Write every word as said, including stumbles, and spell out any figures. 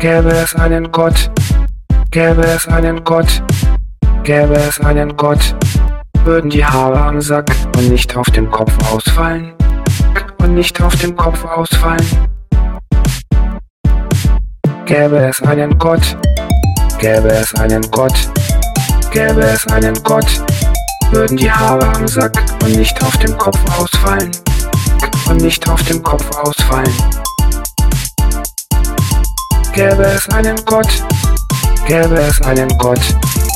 Gäbe es einen Gott, gäbe es einen Gott, gäbe es einen Gott, würden die Haare am Sack und nicht auf dem Kopf ausfallen, und nicht auf dem Kopf ausfallen. Gäbe es einen Gott, gäbe es einen Gott, gäbe es einen Gott, würden die Haare am Sack und nicht auf dem Kopf ausfallen, und nicht auf dem Kopf ausfallen. Gäbe es einen Gott, gäbe es einen Gott,